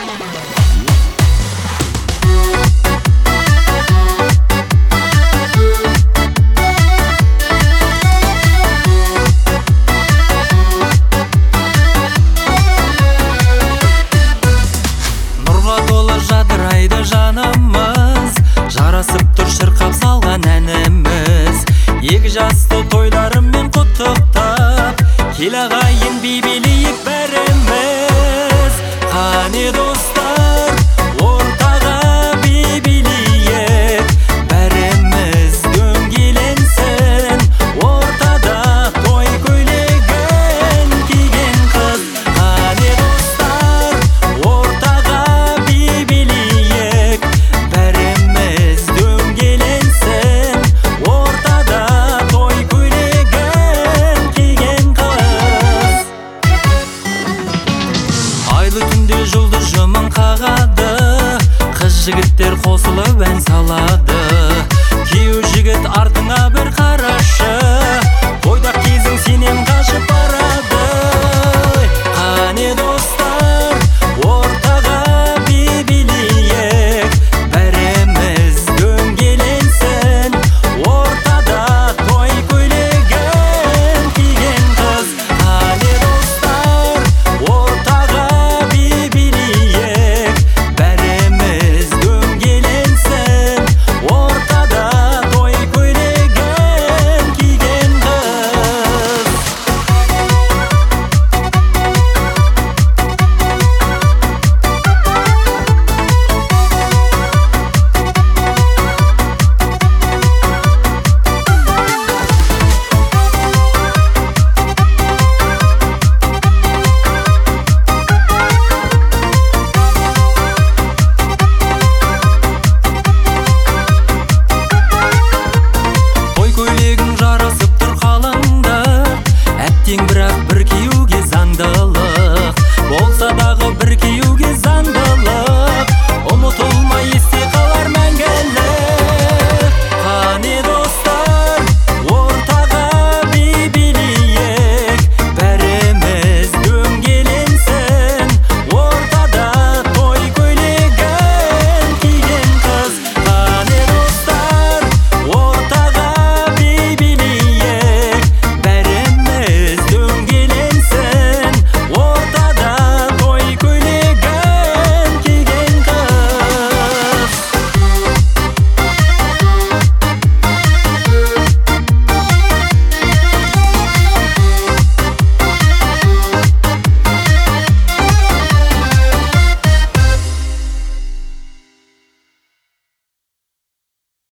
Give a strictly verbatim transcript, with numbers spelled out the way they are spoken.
Жадырайды жанымыз, жарасып тұр шырқап салған әніміз. Екі жасты тойларымен құттықтап, кел ағайын би билейік бәріміз. Қане достар, ортаға би билейік, бәріміз дөңгеленсін. Ортада той көйлегін киген қыз. Қане достар, ортаға жұлдыз жымың қағады, қыз жігіттер қосылып ән салады.